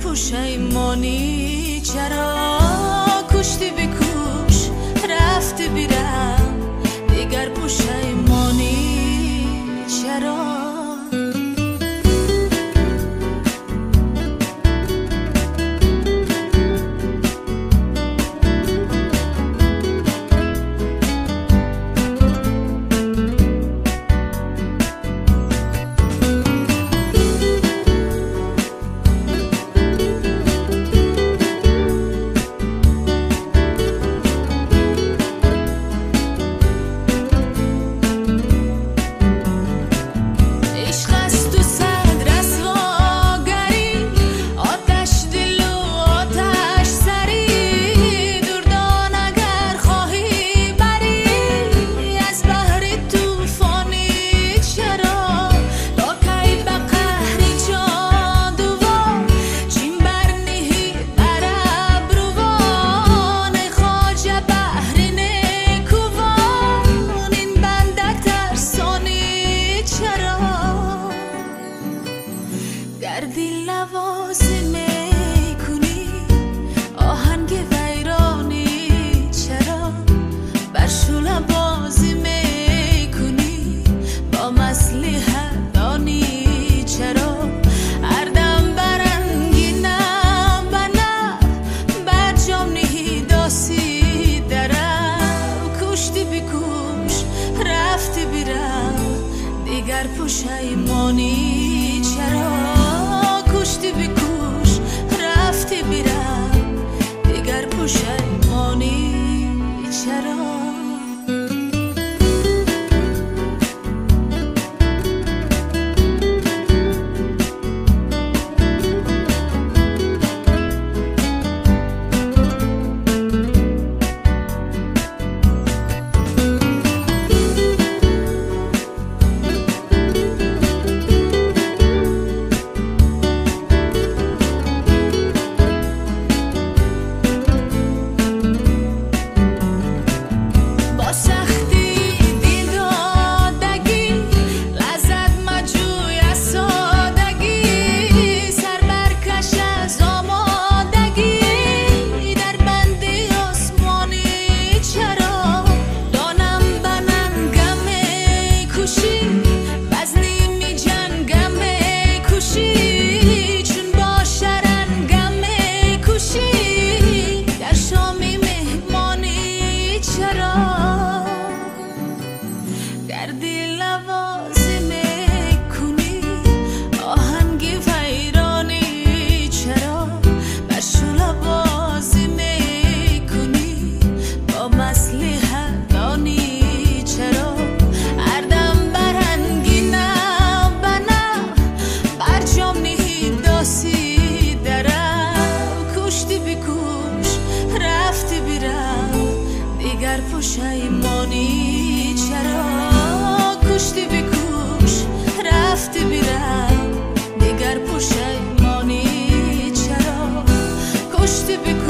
پشیمانی چرا کشتی بکوش رفتی بیرم دیگر پشیمانی چرا گردی لوازم میکنی آهنگ ویرانی چرا بر شوله بازی میکنی با مصلحت دانی چرا هر دم برنگینم بنا بر جام نهی داسی درم کشتی بکوش رفتی بیرم دیگر پشیمانی چرا کشتی بکوش رفتی بیرم دیگر پشیمانی چرا گردی لوازم میکنی آهنگ ویرانی چرا بر شوله بازی میکنی با مصلحت دانی چرا هر دم برنگینم بنا بر جام نهی داسی درم کشتی بکوش رفتی بیرم دیگر پشیمانی چرا کشتی بکوش رفتی بیرم دیگر پشیمانی چرا کشتی بکوش